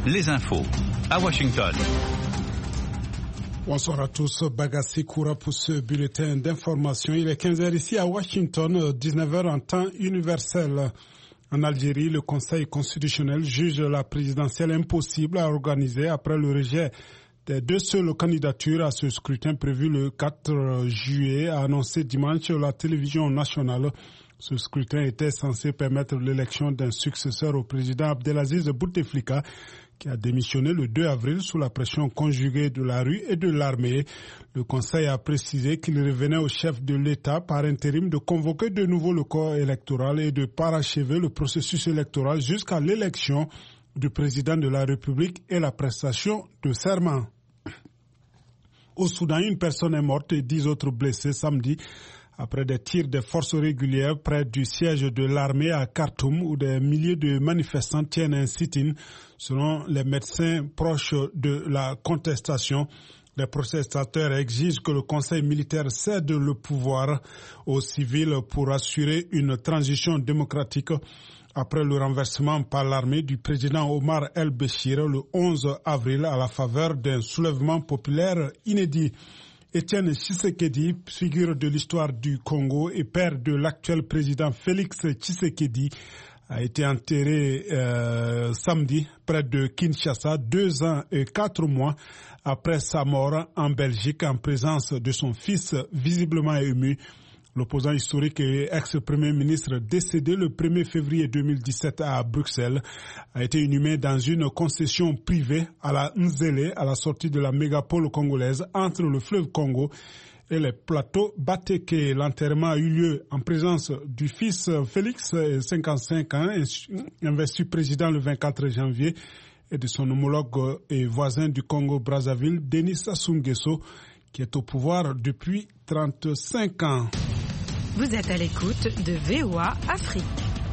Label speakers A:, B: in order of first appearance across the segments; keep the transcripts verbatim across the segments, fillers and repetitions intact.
A: les infos à Washington.
B: Bonsoir à tous, Bagassi Koura pour ce bulletin d'information. Il est quinze heures ici à Washington, dix-neuf heures en temps universel. En Algérie, le Conseil constitutionnel juge la présidentielle impossible à organiser après le rejet des deux seules candidatures à ce scrutin prévu le quatre juillet, a annoncé dimanche sur la télévision nationale. Ce scrutin était censé permettre l'élection d'un successeur au président Abdelaziz Bouteflika, qui a démissionné le deux avril sous la pression conjuguée de la rue et de l'armée. Le Conseil a précisé qu'il revenait au chef de l'État par intérim de convoquer de nouveau le corps électoral et de parachever le processus électoral jusqu'à l'élection du président de la République et la prestation de serment. Au Soudan, une personne est morte et dix autres blessés samedi après des tirs des forces régulières près du siège de l'armée à Khartoum où des milliers de manifestants tiennent un sit-in. Selon les médecins proches de la contestation, les protestataires exigent que le conseil militaire cède le pouvoir aux civils pour assurer une transition démocratique après le renversement par l'armée du président Omar el-Béchir le onze avril à la faveur d'un soulèvement populaire inédit. Étienne Tshisekedi, figure de l'histoire du Congo et père de l'actuel président Félix Tshisekedi, a été enterré euh, samedi près de Kinshasa, deux ans et quatre mois après sa mort en Belgique en présence de son fils visiblement ému. L'opposant historique et ex-premier ministre décédé le premier février deux mille dix-sept à Bruxelles a été inhumé dans une concession privée à la Nzélé à la sortie de la mégapole congolaise entre le fleuve Congo et les plateaux Bateke. L'enterrement a eu lieu en présence du fils Félix, cinquante-cinq ans, investi président le vingt-quatre janvier, et de son homologue et voisin du Congo-Brazzaville, Denis Sassou Nguesso, qui est au pouvoir depuis trente-cinq ans.
C: Vous êtes à l'écoute de V O A Afrique.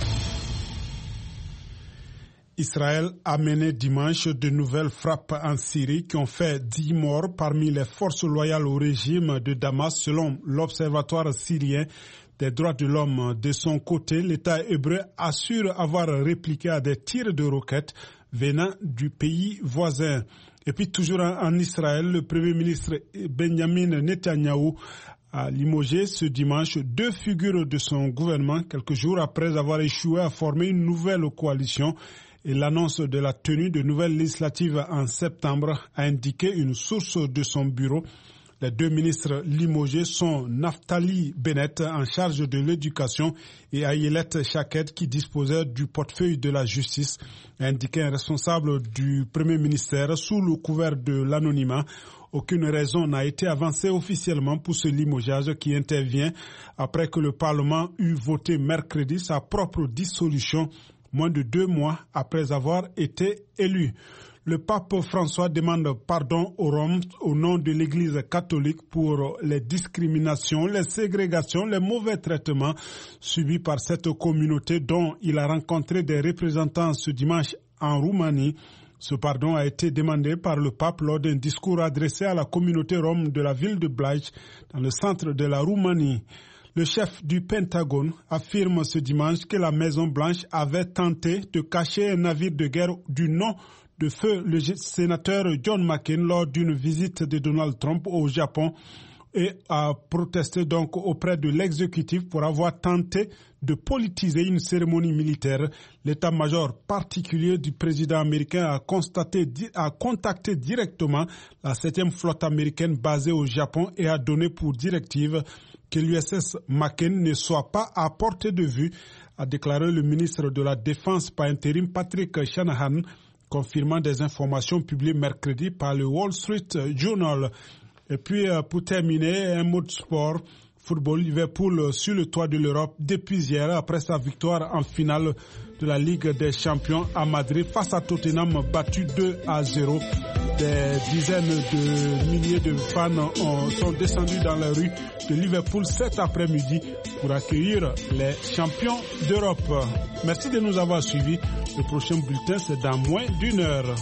B: Israël a mené dimanche de nouvelles frappes en Syrie qui ont fait dix morts parmi les forces loyales au régime de Damas, selon l'Observatoire syrien des droits de l'homme. De son côté, l'État hébreu assure avoir répliqué à des tirs de roquettes venant du pays voisin. Et puis toujours en Israël, le Premier ministre Benjamin Netanyahou a limogé ce dimanche deux figures de son gouvernement quelques jours après avoir échoué à former une nouvelle coalition, et l'annonce de la tenue de nouvelles législatives en septembre a indiqué une source de son bureau. Les deux ministres limogés sont Naftali Bennett en charge de l'éducation et Ayelet Shaked qui disposait du portefeuille de la justice, a indiqué un responsable du Premier ministère sous le couvert de l'anonymat. Aucune raison n'a été avancée officiellement pour ce limogeage qui intervient après que le Parlement eut voté mercredi sa propre dissolution, moins de deux mois après avoir été élu. Le pape François demande pardon aux Roms au nom de l'Église catholique pour les discriminations, les ségrégations, les mauvais traitements subis par cette communauté dont il a rencontré des représentants ce dimanche en Roumanie. Ce pardon a été demandé par le pape lors d'un discours adressé à la communauté rome de la ville de Blaj, dans le centre de la Roumanie. Le chef du Pentagone affirme ce dimanche que la Maison-Blanche avait tenté de cacher un navire de guerre du nom de feu le sénateur John McCain lors d'une visite de Donald Trump au Japon, et a protesté donc auprès de l'exécutif pour avoir tenté de politiser une cérémonie militaire. L'état-major particulier du président américain a, constaté, a contacté directement la septième flotte américaine basée au Japon et a donné pour directive que l'U S S McCain ne soit pas à portée de vue, a déclaré le ministre de la Défense par intérim Patrick Shanahan, confirmant des informations publiées mercredi par le Wall Street Journal. Et puis, pour terminer, un mot de sport. Football, Liverpool sur le toit de l'Europe depuis hier après sa victoire en finale de la Ligue des Champions à Madrid face à Tottenham, battu deux à zéro. Des dizaines de milliers de fans ont, sont descendus dans la rue de Liverpool cet après-midi pour accueillir les champions d'Europe. Merci de nous avoir suivis. Le prochain bulletin, c'est dans moins d'une heure.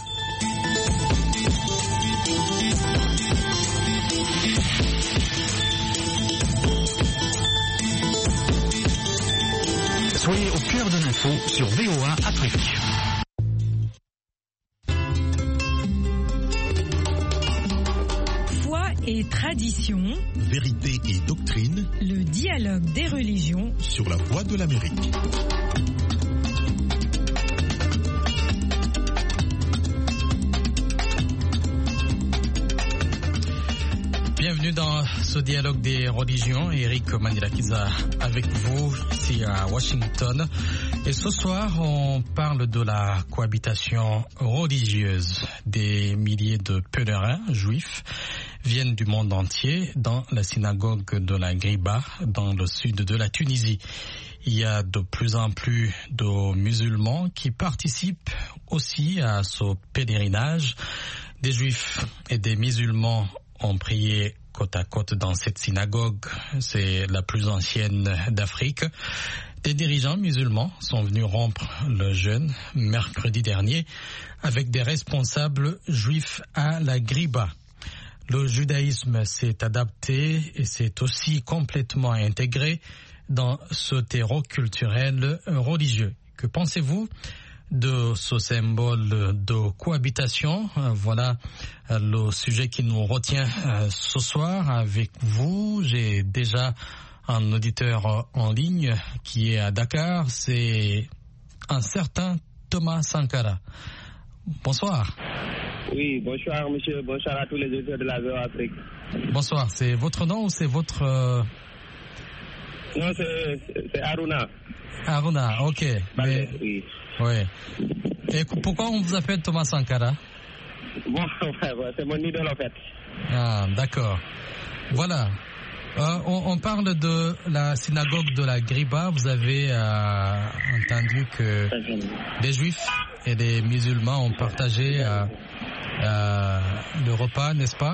A: Soyez au cœur de l'info sur V O A Afrique.
C: et tradition,
D: vérité et doctrine,
C: le dialogue des religions
D: sur la Voix de l'Amérique.
E: Bienvenue dans ce dialogue des religions. Eric Manilakiza avec vous ici à Washington. Et ce soir, on parle de la cohabitation religieuse. Des milliers de pèlerins juifs viennent du monde entier dans la synagogue de la Griba, dans le sud de la Tunisie. Il y a de plus en plus de musulmans qui participent aussi à ce pèlerinage. Des juifs et des musulmans ont prié côte à côte dans cette synagogue. C'est la plus ancienne d'Afrique. Des dirigeants musulmans sont venus rompre le jeûne mercredi dernier avec des responsables juifs à la Griba. Le judaïsme s'est adapté et s'est aussi complètement intégré dans ce terreau culturel religieux. Que pensez-vous de ce symbole de cohabitation? Voilà le sujet qui nous retient ce soir avec vous. J'ai déjà un auditeur en ligne qui est à Dakar, c'est un certain Thomas Sankara. Bonsoir.
F: Oui, bonsoir monsieur, bonsoir à tous les auditeurs de la V O A Afrique.
E: Bonsoir, c'est votre nom ou c'est votre... Euh...
F: Non, c'est, c'est Aruna.
E: Aruna, ok. Mais...
F: Oui.
E: Oui. Et pourquoi on vous appelle Thomas Sankara?
F: Bon, c'est mon idole en fait.
E: Ah, d'accord. Voilà. Euh, on, on parle de la synagogue de la Griba. Vous avez euh, entendu que les juifs et les musulmans ont partagé euh, euh, le repas, n'est-ce pas?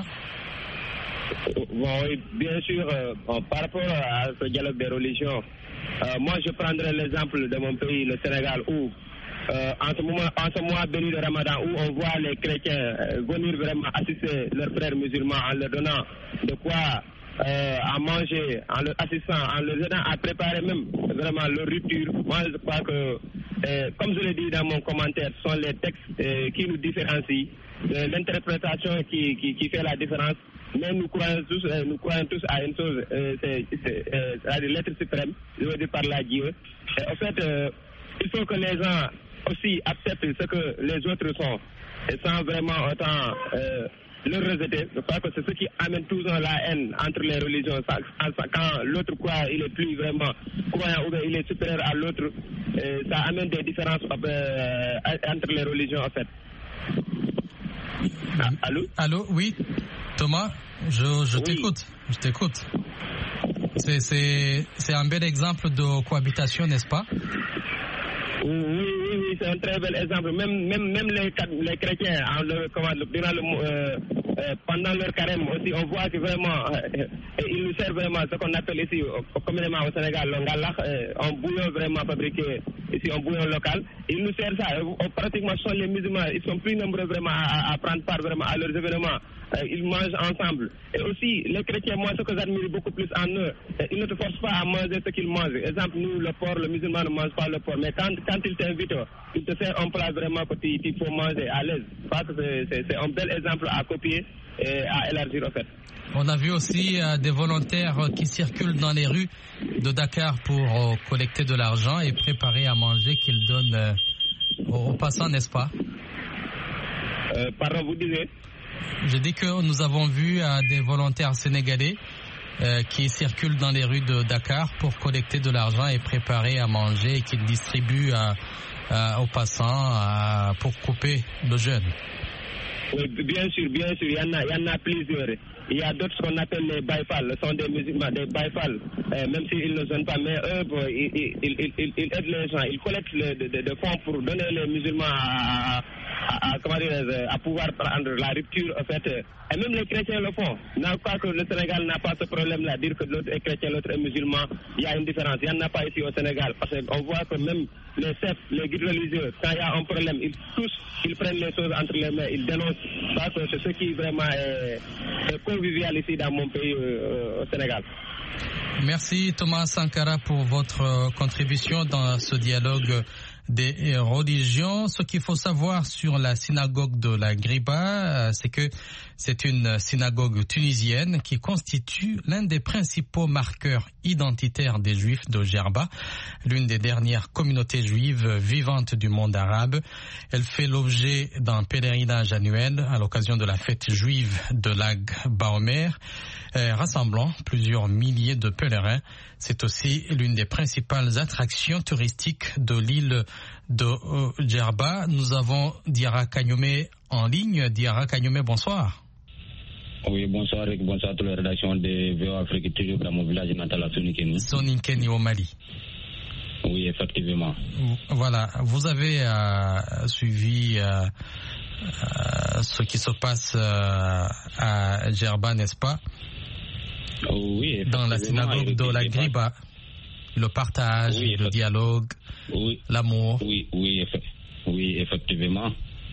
F: Bon, oui, bien sûr. Euh, bon, par rapport à ce dialogue des religions, euh, moi je prendrai l'exemple de mon pays, le Sénégal, où Euh, en ce moment, en ce mois béni de Ramadan, où on voit les chrétiens euh, venir vraiment assister leurs frères musulmans en leur donnant de quoi euh, à manger, en leur assistant, en leur aidant à préparer même vraiment leur rupture. Moi, je crois que, euh, comme je l'ai dit dans mon commentaire, ce sont les textes euh, qui nous différencient, euh, l'interprétation qui, qui, qui fait la différence. Mais nous croyons tous, euh, nous croyons tous à une chose, euh, c'est, c'est, euh, c'est l'être suprême, je veux dire par là Dieu. Et en fait, euh, il faut que les gens aussi acceptent ce que les autres sont, et sans vraiment autant euh, le rejeter. Je crois que c'est ce qui amène toujours la haine entre les religions. Quand l'autre croit, il est plus vraiment croyant ou bien il est supérieur à l'autre, euh, ça amène des différences euh, entre les religions en fait. Ah, allô?
E: Allô, oui, Thomas, je, je oui. t'écoute, je t'écoute. C'est, c'est, c'est un bel exemple de cohabitation, n'est-ce pas?
F: Oui, oui, oui, c'est un très bel exemple. Même, même, même les, les chrétiens, en le, comment, durant le, euh, euh, pendant leur carême aussi, on voit que vraiment, euh, ils nous servent vraiment ce qu'on appelle ici, communément au Sénégal, le ngalax, euh, un bouillon vraiment fabriqué ici, un bouillon local. Ils nous servent ça. Euh, pratiquement, ce sont les musulmans, ils sont plus nombreux vraiment à, à prendre part vraiment à leurs événements. Euh, ils mangent ensemble. Et aussi, les chrétiens, moi, ce que j'admire beaucoup plus en eux, euh, ils ne te forcent pas à manger ce qu'ils mangent. Exemple, nous, le porc, le musulman ne mange pas le porc. Mais quand, quand ils t'invitent, ils te servent un plat vraiment que tu, tu faut manger à l'aise. Parce que c'est, c'est, c'est un bel exemple à copier et à élargir, en fait.
E: On a vu aussi euh, des volontaires euh, qui circulent dans les rues de Dakar pour euh, collecter de l'argent et préparer à manger qu'ils donnent euh, aux, aux passants, n'est-ce pas?
F: euh, Pardon, vous disiez?
E: Je dis que nous avons vu euh, des volontaires sénégalais euh, qui circulent dans les rues de Dakar pour collecter de l'argent et préparer à manger et qu'ils distribuent euh, euh, aux passants euh, pour couper le jeûne.
F: Oui, bien sûr, bien sûr, il y en a, il y en a plusieurs. Il y a d'autres qu'on appelle les baïfals, ce sont des musulmans, des baïfals, euh, même s'ils ne jeûnent pas, mais eux, bon, ils, ils, ils, ils, ils aident les gens, ils collectent le, de, de, de fonds pour donner les musulmans à, à, à, comment dire, à pouvoir prendre la rupture, en fait. Et même les chrétiens le font. Je crois que le Sénégal n'a pas ce problème-là, dire que l'autre est chrétien, l'autre est musulman, il y a une différence. Il n'y en a pas ici au Sénégal, parce qu'on voit que même les chefs, les guides religieux, quand il y a un problème, ils tous, ils prennent les choses entre les mains, ils dénoncent. Parce que c'est ce qui vraiment est, est convivial ici dans mon pays, euh, au Sénégal.
E: Merci Thomas Sankara pour votre contribution dans ce dialogue des religions. Ce qu'il faut savoir sur la synagogue de la Griba, c'est que c'est une synagogue tunisienne qui constitue l'un des principaux marqueurs identitaires des Juifs de Djerba, l'une des dernières communautés juives vivantes du monde arabe. Elle fait l'objet d'un pèlerinage annuel à l'occasion de la fête juive de Lag Baomer, euh, rassemblant plusieurs milliers de pèlerins. C'est aussi l'une des principales attractions touristiques de l'île de euh, Djerba. Nous avons Diarra Kagnoumé en ligne. Diarra Kagnoumé, bonsoir.
G: Oui, bonsoir et bonsoir à toutes les rédactions de V O A Afrique, toujours dans mon village natal à Soninkeni.
E: Soninkeni au Mali.
G: Oui, effectivement.
E: Voilà, vous avez euh, suivi euh, euh, ce qui se passe euh, à Djerba, n'est-ce pas?
G: Oui,
E: dans la synagogue de la Griba, le partage, oui, le dialogue,
G: oui,
E: l'amour.
G: Oui, oui, eff oui, effectivement.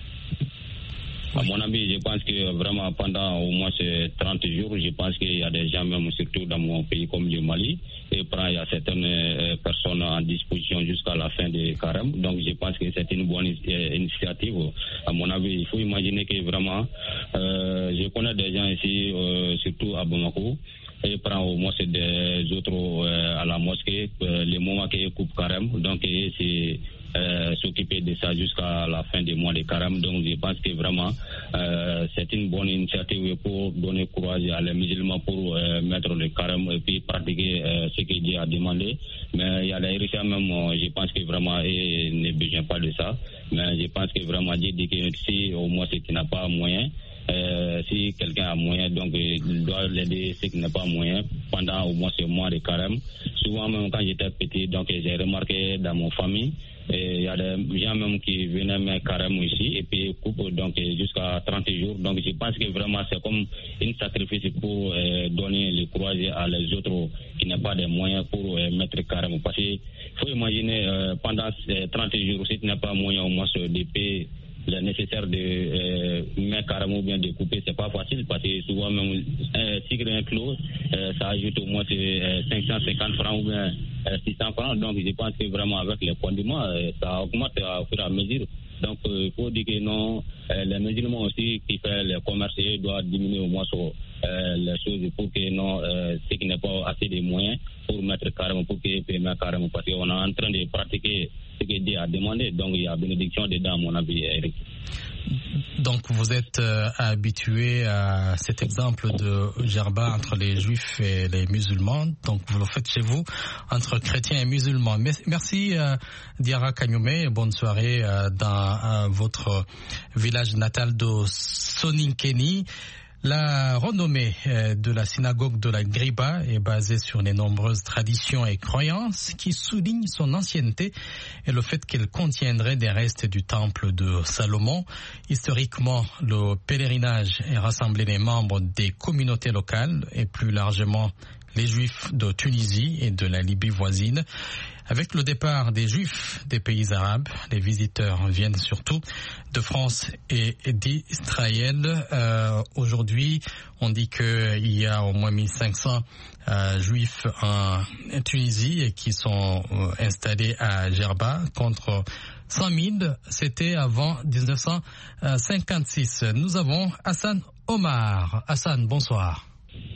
G: À mon avis, je pense que vraiment pendant au moins ces trente jours, je pense qu'il y a des gens, même surtout dans mon pays comme le Mali, et il y a certaines euh, personnes en disposition jusqu'à la fin du carême. Donc je pense que c'est une bonne euh, initiative. À mon avis, il faut imaginer que vraiment, euh, je connais des gens ici, euh, surtout à Bamako, et prend au moins des autres euh, à la mosquée, euh, les moments qu'ils coupent carême. Donc c'est Euh, s'occuper de ça jusqu'à la fin du mois de carême. Donc je pense que vraiment euh, c'est une bonne initiative pour donner courage à les musulmans pour euh, mettre le carême et puis pratiquer euh, ce que Dieu a demandé. Mais il y a des richesses même, je pense que vraiment ils ne besoin pas de ça. Mais je pense que vraiment Dieu dit que si au moins ce qui n'a pas moyen, Euh, si quelqu'un a moyen, donc il doit l'aider ceux qui n'ont pas moyen pendant au moins ce mois de carême. Souvent même quand j'étais petit, donc j'ai remarqué dans mon famille, il y a des gens même qui venaient me carême ici et puis coupent donc jusqu'à trente jours. Donc je pense que vraiment c'est comme un sacrifice pour euh, donner le courage à les autres qui n'ont pas de moyens pour euh, mettre carême. Parce qu'il faut imaginer euh, pendant ces trente jours, si tu n'as pas moyen au moins de payer le nécessaire de euh, mettre carrément ou bien de couper, c'est pas facile parce que souvent même un tigre un clos, euh, ça ajoute au moins euh, cinq cent cinquante francs ou bien euh, six cents francs. Donc je pense que vraiment avec les condiments, euh, ça augmente au fur et à mesure. Donc il euh, faut dire que non, euh, les musulmans aussi qui font les commerces doivent diminuer au moins sur euh, les choses pour que non, euh, ceux qui n'ont pas assez de moyens pour mettre carrément, pour qu'ils puissent mettre carrément, parce qu'on est en train de pratiquer ce que Dieu a demandé. Donc il y a bénédiction dedans, à mon avis, Eric.
E: Donc vous êtes euh, habitué à cet exemple de Djerba entre les juifs et les musulmans. Donc vous le faites chez vous entre chrétiens et musulmans. Merci euh, Diarra Kagnoumé. Bonne soirée euh, dans euh, votre village natal de Soninkeni. La renommée de la synagogue de la Griba est basée sur les nombreuses traditions et croyances qui soulignent son ancienneté et le fait qu'elle contiendrait des restes du temple de Salomon. Historiquement, le pèlerinage est rassemblé les membres des communautés locales et plus largement les Juifs de Tunisie et de la Libye voisine. Avec le départ des Juifs des pays arabes, les visiteurs viennent surtout de France et d'Israël. Euh, aujourd'hui, on dit qu'il y a au moins mille cinq cents euh, Juifs en Tunisie et qui sont euh, installés à Djerba contre cent mille, c'était avant mille neuf cent cinquante-six. Nous avons Hassan Omar. Hassan, bonsoir.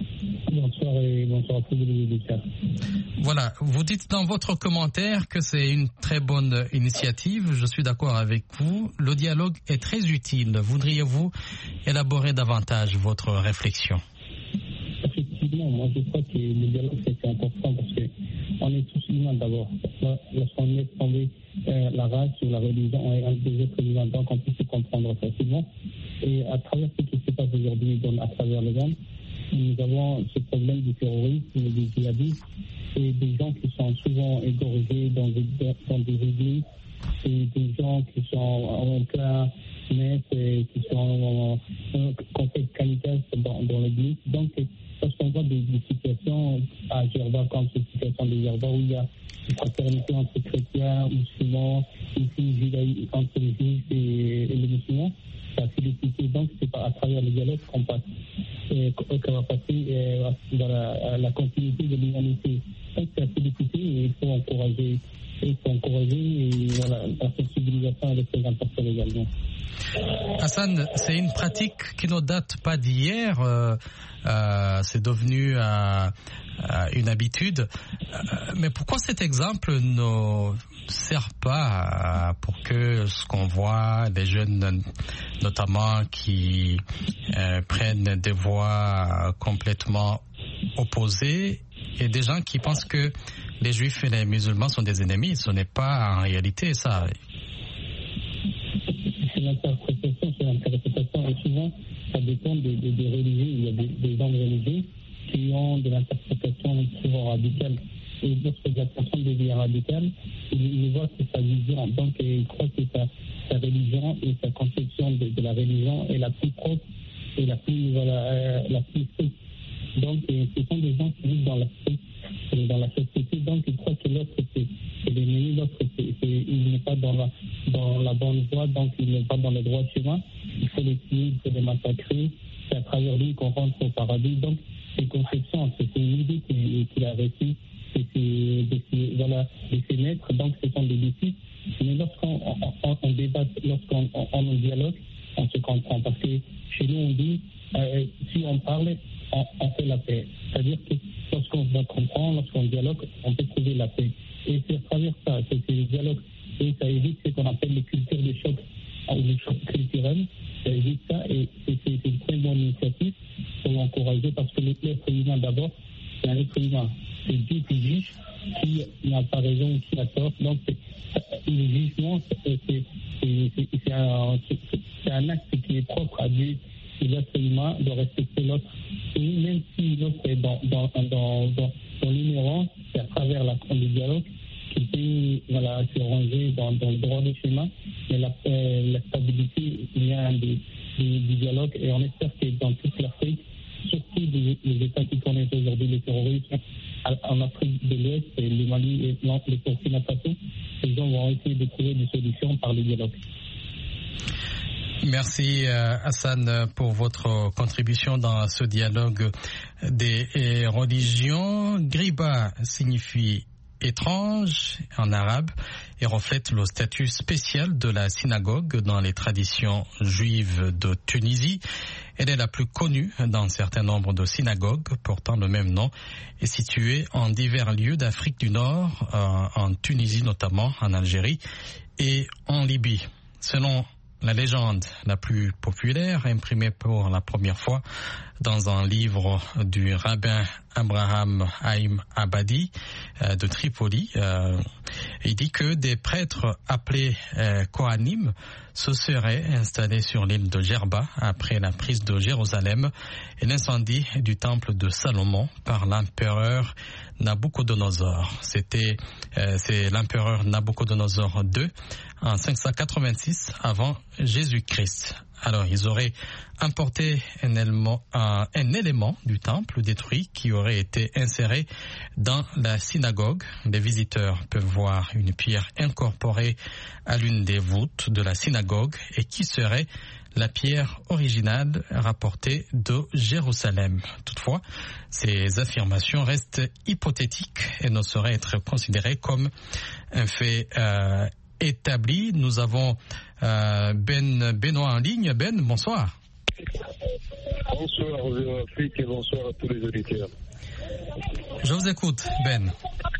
H: Bonsoir et bonsoir à tous les auditeurs.
E: Voilà, vous dites dans votre commentaire que c'est une très bonne initiative. Je suis d'accord avec vous. Le dialogue est très utile. Voudriez-vous élaborer davantage votre réflexion?
H: Effectivement, moi je crois que le dialogue c'est important parce que on est tous humains d'abord. Lorsqu'on laisse tomber euh, la race ou la religion, on est un des êtres humains, donc on peut se comprendre facilement. Et à travers ce qui se passe aujourd'hui à travers le monde, nous avons ce problème du terrorisme, des djihadistes et des gens qui sont souvent égorgés dans des, dans des églises et des gens qui sont en plein messe et qui sont en contexte qualité dans, dans l'église. Donc, parce qu'on voit des, des situations à Djerba, comme cette situation de Djerba où il y a une fraternité entre chrétiens, musulmans, une judaïque entre les juifs et, et les musulmans. Ça a félicité, donc c'est pas à travers le dialogue qu'on passe, et qu'on va passer euh, dans la, la continuité de l'humanité. Donc c'est à féliciter et il faut encourager il faut encourager et voilà, la sensibilisation est très importante également.
E: Hassan, c'est une pratique qui ne date pas d'hier, euh, euh, c'est devenu euh, euh, une habitude. Euh, mais pourquoi cet exemple ne sert pas pour que ce qu'on voit, les jeunes notamment qui euh, prennent des voies complètement opposées et des gens qui pensent que les juifs et les musulmans sont des ennemis, ce n'est pas en réalité ça.
H: C'est l'interprétation, c'est l'interprétation et souvent ça dépend des, des, des religieux. Il y a des, des hommes religieux qui ont de l'interprétation souvent radicale. Et lorsque la personne devient radicale, il, il voit que sa vision, donc il croit que sa, sa religion et sa conception de, de la religion est la plus propre et la plus, voilà, euh, la plus stricte. Donc ce sont des gens qui vivent dans la, dans la société, donc ils croient que l'autre c'est, c'est l'ennemi, l'autre c'est, c'est, il n'est pas dans la, dans la bonne voie, donc il n'est pas dans le droit chemin, il faut les tuer, il faut les massacrer, c'est à travers lui qu'on rentre au paradis. Donc ces conceptions, c'est une idée qu'il, qu'il a reçue de ses, voilà, de ses maîtres, donc ce sont des disciples. Mais lorsqu'on on, on, on débat, lorsqu'on on, on dialogue, on se comprend, parce que chez nous on dit, euh, si on parle, on, on fait la paix. C'est-à-dire que lorsqu'on se comprend, lorsqu'on dialogue, on peut trouver la paix. Et c'est à travers ça, c'est, c'est le dialogue. Et ça évite ce qu'on appelle les cultures de choc, ou les chocs culturels. Ça évite ça, et c'est, c'est, c'est une très bonne initiative pour l'encourager, parce que l'être humain d'abord, c'est un être humain. C'est Dieu qui juge, qui n'a pas raison ou qui a tort. Donc, c'est, le jugement, c'est, c'est, c'est, c'est, c'est, un, c'est, c'est un acte qui est propre à Dieu. Et l'être humain doit respecter l'autre. Et même si l'autre est dans, dans, dans, dans, dans l'ignorance, c'est à travers la, le dialogue qu'il peut voilà, se ranger dans, dans le droit du chemin. Mais la, euh, la stabilité vient du, du, du dialogue. Et on espère que dans toute l'Afrique, surtout les, les États qui connaissent aujourd'hui le terrorisme, en Afrique de l'Ouest, et le Mali et le Burkina Faso, les gens vont essayer de trouver des solutions par le dialogue.
E: Merci Hassan pour votre contribution dans ce dialogue des religions. Griba signifie étrange en arabe et reflète le statut spécial de la synagogue dans les traditions juives de Tunisie. Elle est la plus connue dans un certain nombre de synagogues portant le même nom et située en divers lieux d'Afrique du Nord, euh, en Tunisie notamment, en Algérie et en Libye. Selon la légende la plus populaire, imprimée pour la première fois dans un livre du rabbin Abraham Haïm Abadi euh, de Tripoli, euh, il dit que des prêtres appelés euh, Kohanim se seraient installés sur l'île de Gerba après la prise de Jérusalem et l'incendie du temple de Salomon par l'empereur Nabuchodonosor. C'était euh, c'est l'empereur Nabuchodonosor deux en cinq cent quatre-vingt-six avant Jésus-Christ. Alors, ils auraient importé un élément, un, un élément du temple détruit qui aurait été inséré dans la synagogue. Les visiteurs peuvent voir une pierre incorporée à l'une des voûtes de la synagogue et qui serait la pierre originale rapportée de Jérusalem. Toutefois, ces affirmations restent hypothétiques et ne sauraient être considérées comme un fait euh, établi. Nous avons euh, Ben Benoît en ligne. Ben, bonsoir.
I: Bonsoir aux Afrique et bonsoir à tous les auditeurs.
E: Je vous écoute, Ben.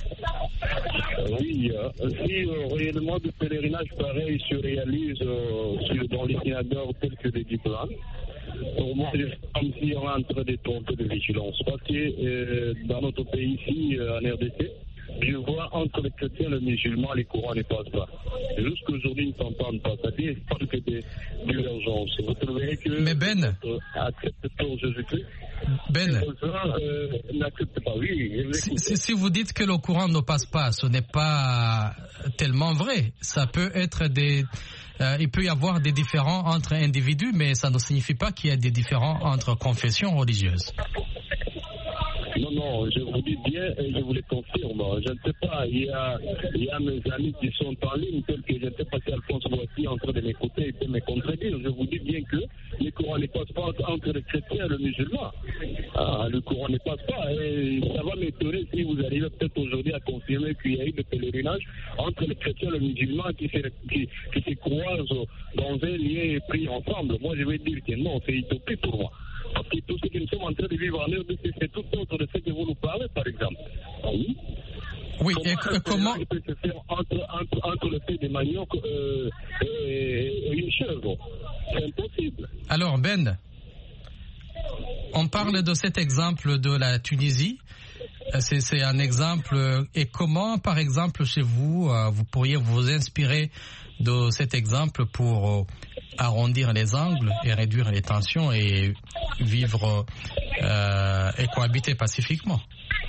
I: Oui, euh, si euh, réellement des pèlerinages pareils se réalisent euh, sur, dans les synagogues tels que les diplômes, pour moi, c'est comme si on est en train de tromper de vigilance. Parce que euh, dans notre pays ici, euh, en R D C, je vois entre les chrétiens et les musulmans, les courants ne passent pas. Jusqu'aujourd'hui, ils ne s'entendent pas. C'est-à-dire qu'il y a des divergences. Vous trouvez que
E: Mais Ben,
I: accepte pour Jésus-Christ.
E: Ben,
I: euh, n'accepte pas. Oui,
E: si, si, si vous dites que le courant ne passe pas, ce n'est pas tellement vrai. Ça peut être des... Euh, il peut y avoir des différends entre individus, mais ça ne signifie pas qu'il y a des différends entre confessions religieuses.
I: Non, non, je vous dis bien et je vous le confirme. Je ne sais pas, il y a, il y a mes amis qui sont en ligne, tels que je ne sais pas si Alphonse Boissy est en train de m'écouter et de me contredire. Je vous dis bien que le Coran ne passe pas entre le chrétien et le musulman. Ah, le Coran ne passe pas. Et ça va m'étonner si vous arrivez peut-être aujourd'hui à confirmer qu'il y a eu des pèlerinages entre le chrétien et le musulman qui se, qui, qui se croisent dans un lien pris ensemble. Moi, je vais dire que non, c'est utopie pour moi. Parce que tout ce que nous sommes en train de vivre en R D C, c'est tout autre de ce que vous nous parlez, par exemple. Oui.
E: Oui,
I: comment
E: et comment
I: il peut se faire entre, entre, entre le fait des manioc euh, et, et une chèvre? C'est impossible.
E: Alors, Ben, on parle de cet exemple de la Tunisie. C'est, c'est un exemple. Et comment, par exemple, chez vous, vous pourriez vous inspirer de cet exemple pour arrondir les angles et réduire les tensions et vivre euh, et cohabiter pacifiquement?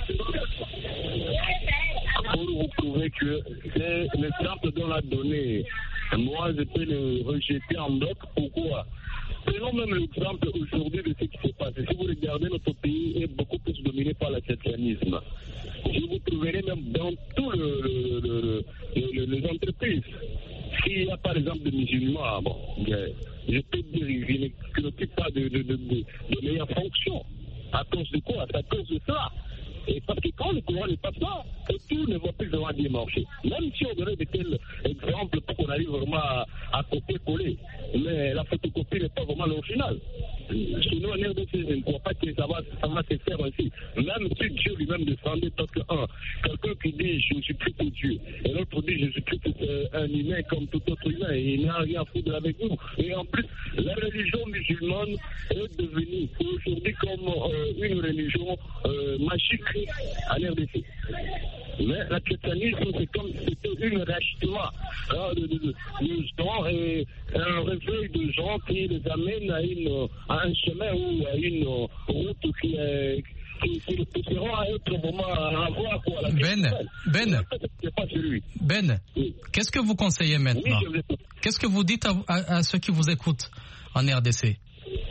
I: Pour vous prouver que c'est l'exemple dont l'a donné, moi je peux le rejeter en bloc. Pourquoi? Prenons même l'exemple aujourd'hui de ce qui se passe. Si vous regardez, notre pays est beaucoup plus dominé par le christianisme. Si vous trouverez même dans toutes le, le, le, le, les entreprises, s'il y a par exemple des musulmans, bon, je peux dire qu'ils n'occupent pas de, de, de, de, de meilleures fonctions. À cause de quoi? À cause de ça. Et parce que quand le courant n'est pas ça, tout ne va plus vraiment bien marcher. Même si on donnait de tels exemples pour qu'on arrive vraiment à, à copier-coller. Mais la photocopie n'est pas vraiment l'original. Chez nous, en R D C, je ne crois pas que ça va, ça va se faire ainsi. Même si Dieu lui-même descendait, parce que, un, quelqu'un qui dit je suis plus que Dieu, et l'autre dit je suis plus que euh, un humain comme tout autre humain, et il n'a rien à foutre avec nous. Et en plus, la religion musulmane est devenue aujourd'hui comme euh, une religion euh, magique en R D C. Mais le christianisme, c'est comme si c'était une rachetement hein, de, de, de, de gens et un réveil de gens qui les amène à, une, à un chemin ou à une route qui est. Qui, qui pousseront à être vraiment à avoir quoi. La
E: Ben, Ben,
I: c'est pas celui.
E: Ben, oui. Qu'est-ce que vous conseillez maintenant? Oui, qu'est-ce que vous dites à, à, à ceux qui vous écoutent en R D C?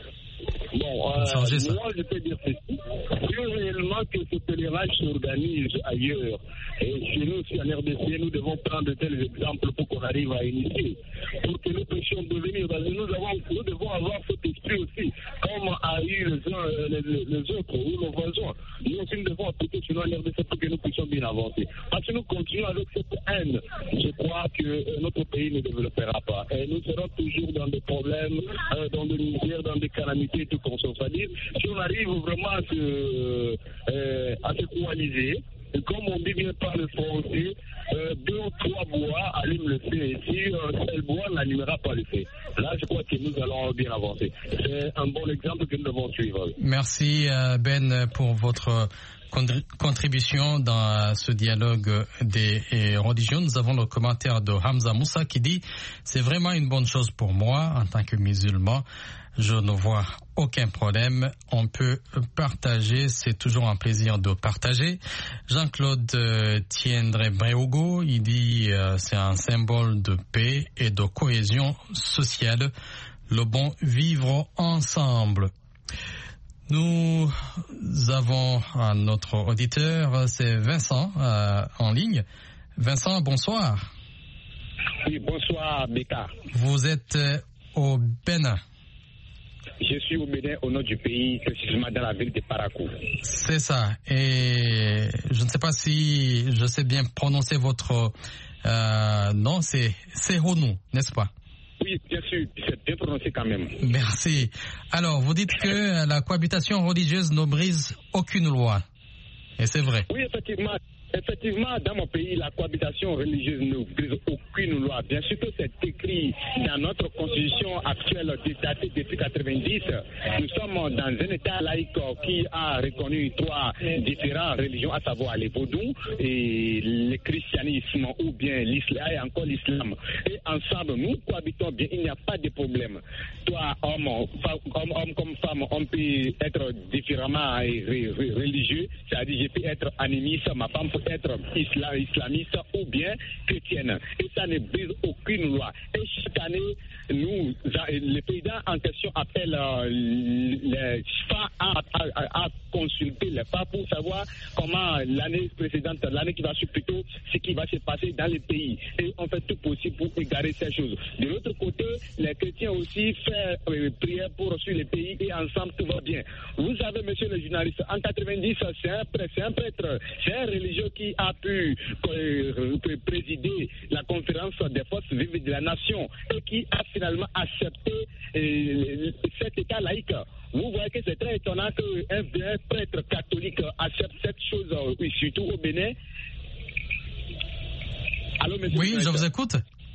I: Bon, euh, moi je peux dire ceci. Si réellement que ce pèlerinage s'organise ailleurs, et chez nous, si en R D C, nous devons prendre de tels exemples pour qu'on arrive à initier, pour que nous puissions devenir, parce que nous, avons, nous devons avoir cet esprit aussi, comme a eu les uns, les, les, les autres, ou nos voisins. Nous aussi, nous devons appliquer sur nous en R D C pour que nous puissions bien avancer. Parce que nous continuons avec cette haine, je crois que notre pays ne développera pas. Et nous serons toujours dans des problèmes, euh, dans des misères, dans des calamités, tout comme ça. C'est-à-dire, si on arrive vraiment à se, euh, à se coaliser, et comme on dit bien par le français, euh, deux ou trois bois allument le feu. Et si un seul bois n'allumera pas le feu, là je crois que nous allons bien avancer. C'est un bon exemple que nous devons suivre.
E: Merci Ben pour votre contribution dans ce dialogue des religions. Nous avons le commentaire de Hamza Moussa qui dit « C'est vraiment une bonne chose pour moi en tant que musulman. Je ne vois aucun problème. On peut partager. C'est toujours un plaisir de partager. » Jean-Claude euh, Tiendre Breogo, il dit euh, c'est un symbole de paix et de cohésion sociale. Le bon vivre ensemble. Nous avons un autre auditeur, c'est Vincent euh, en ligne. Vincent, bonsoir.
J: Oui, bonsoir Beka.
E: Vous êtes euh, au Bénin.
J: Je suis au Bénin, au nord du pays, précisément dans la ville de Parakou.
E: C'est ça. Et je ne sais pas si je sais bien prononcer votre euh, nom, c'est Sehonou, n'est-ce pas?
J: Oui, bien sûr, c'est bien prononcé quand même.
E: Merci. Alors, vous dites que la cohabitation religieuse ne brise aucune loi. Et c'est vrai.
J: Oui, effectivement. Effectivement, dans mon pays, la cohabitation religieuse ne brise aucune loi. Bien sûr que c'est écrit dans notre constitution actuelle datée depuis quatre-vingt-dix. Nous sommes dans un État laïque qui a reconnu trois différentes religions, à savoir les vaudous et le christianisme ou bien l'islam et encore l'islam. Et ensemble, nous cohabitons bien, il n'y a pas de problème. Toi, homme, homme, homme comme femme, on peut être différemment religieux, c'est-à-dire je peux être animiste, ma femme peut être islam, islamiste ou bien chrétienne. Et ça ne brise aucune loi. Et chaque année, nous, le président en question appelle euh, les F A à, à, à consulter les F A pour savoir comment l'année précédente, l'année qui va suivre plutôt, ce qui va se passer dans le pays. Et on fait tout possible pour égarer ces choses. De l'autre côté, les chrétiens aussi font euh, prière pour sur le pays et ensemble tout va bien. Vous savez, monsieur le journaliste, en quatre-vingt-dix, c'est un prêtre, c'est un prêtre, c'est un religieux qui a pu euh, présider la conférence des forces vives de la nation et qui a finalement accepté euh, cet état laïque. Vous voyez que c'est très étonnant qu'un vrai prêtre catholique accepte cette chose, euh, surtout au Bénin. Allô, monsieur
E: oui, je vous écoute.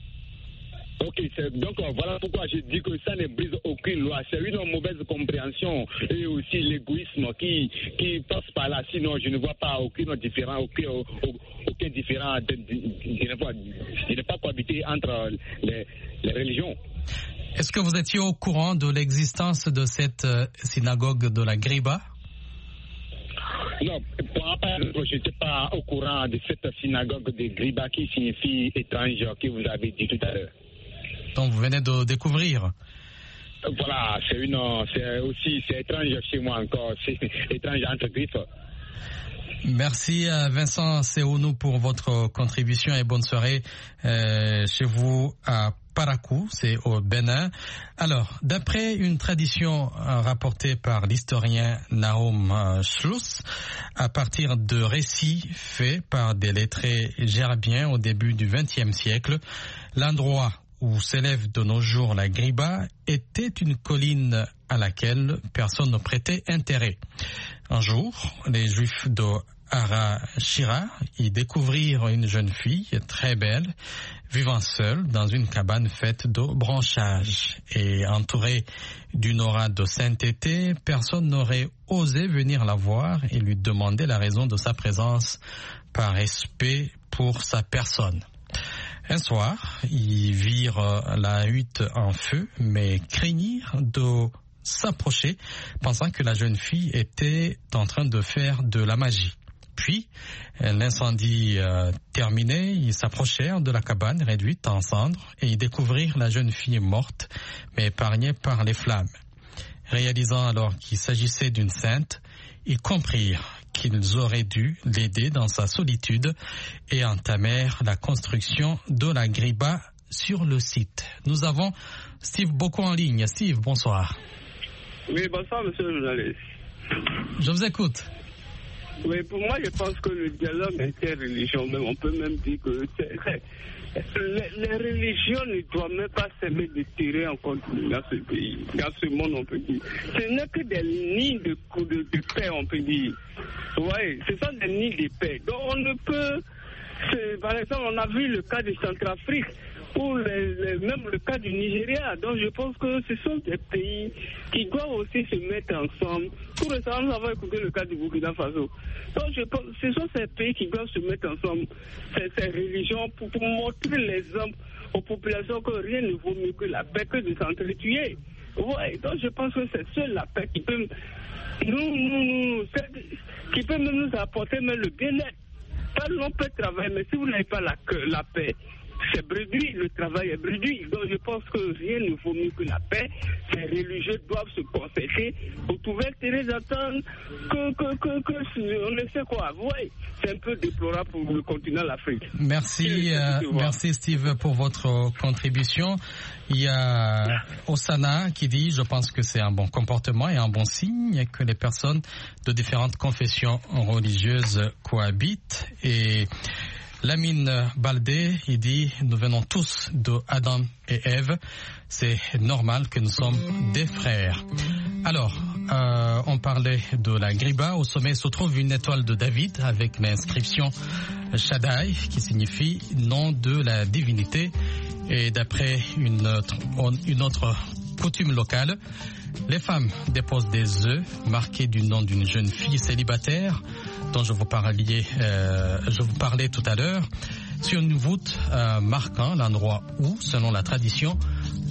J: Ok, donc voilà pourquoi je dis que ça ne brise aucune loi. C'est une mauvaise compréhension et aussi l'égoïsme qui, qui passe par là. Sinon, je ne vois pas aucun différent, aucun, aucun différent de, de, de, de ne pas cohabiter entre les, les religions.
E: Est-ce que vous étiez au courant de l'existence de cette synagogue de la Griba?
J: Non, pour ma part, je n'étais pas au courant de cette synagogue de Griba qui signifie étrange que vous avez dit tout à l'heure.
E: Donc vous venez de découvrir.
J: Voilà, c'est une, c'est aussi, c'est étrange chez moi encore, c'est étrange entre griffes.
E: Merci à Vincent Seounou pour votre contribution et bonne soirée euh, chez vous à Parakou, c'est au Bénin. Alors, d'après une tradition euh, rapportée par l'historien Nahum euh, Schluss, à partir de récits faits par des lettrés gerbiens au début du vingtième siècle, l'endroit où s'élève de nos jours la Griba était une colline à laquelle personne ne prêtait intérêt. Un jour, les Juifs de Arashira y découvrirent une jeune fille très belle, vivant seule dans une cabane faite de branchages. Et entourée d'une aura de sainteté, personne n'aurait osé venir la voir et lui demander la raison de sa présence par respect pour sa personne. Un soir, ils virent la hutte en feu, mais craignirent de s'approcher, pensant que la jeune fille était en train de faire de la magie. Puis, l'incendie euh, terminé, ils s'approchèrent de la cabane réduite en cendres et ils découvrirent la jeune fille morte, mais épargnée par les flammes. Réalisant alors qu'il s'agissait d'une sainte, ils comprirent qu'ils auraient dû l'aider dans sa solitude et entamèrent la construction de la Griba sur le site. Nous avons Steve Boko en ligne. Steve, bonsoir.
K: Oui, bonsoir, monsieur le journaliste.
E: Je vous écoute.
K: Oui, pour moi, je pense que le dialogue interreligion, même, on peut même dire que c'est, les, les religions ne doivent même pas s'aimer de tirer en continu dans ce pays, dans ce monde, on peut dire. Ce n'est que des nids de, de, de paix, on peut dire. Oui, ce sont des nids de paix. Donc, on ne peut... Par exemple, on a vu le cas de Centrafrique, ou les, les, même le cas du Nigeria. Donc je pense que ce sont des pays qui doivent aussi se mettre ensemble. Tout récemment, nous avons écouté le cas du Burkina Faso. Donc je pense que ce sont ces pays qui doivent se mettre ensemble, ces, ces religions, pour, pour montrer l'exemple aux populations que rien ne vaut mieux que la paix, que de s'entretuer. Ouais, donc je pense que c'est seule la paix qui peut nous, nous, nous qui peut même nous apporter même le bien-être. Pas l'on peut travailler, mais si vous n'avez pas la, la paix, c'est bréduit, le travail est bréduit. Donc je pense que rien ne vaut mieux que la paix. Les religieux doivent se concerter pour trouver le terrain d'entendre que, que, que, que, on ne sait quoi. Vous voyez, c'est un peu déplorable pour le continent l'Afrique.
E: Merci, euh, merci Steve pour votre contribution. Il y a Osana qui dit, je pense que c'est un bon comportement et un bon signe que les personnes de différentes confessions religieuses cohabitent. Et Lamine Baldé, il dit, nous venons tous de Adam et Ève, c'est normal que nous sommes des frères. Alors, euh, on parlait de la Griba, au sommet se trouve une étoile de David avec l'inscription Shaddai, qui signifie nom de la divinité, et d'après une autre, une autre coutume locale, les femmes déposent des œufs marqués du nom d'une jeune fille célibataire dont je vous parlais, euh, je vous parlais tout à l'heure, sur une voûte euh, marquant l'endroit où, selon la tradition,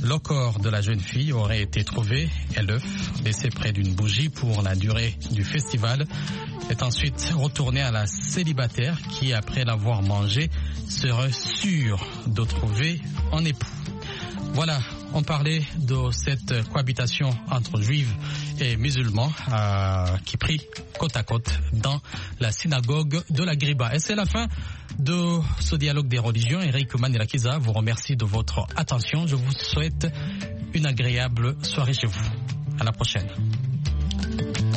E: Le corps de la jeune fille aurait été trouvé et l'œuf laissé près d'une bougie pour la durée du festival est ensuite retourné à la célibataire qui, après l'avoir mangé, serait sûre de trouver un époux. Voilà, on parlait de cette cohabitation entre juifs et musulmans euh, qui prit côte à côte dans la synagogue de la Griba. Et c'est la fin de ce dialogue des religions. Eric Mandela-Kiza vous remercie de votre attention. Je vous souhaite une agréable soirée chez vous. À la prochaine.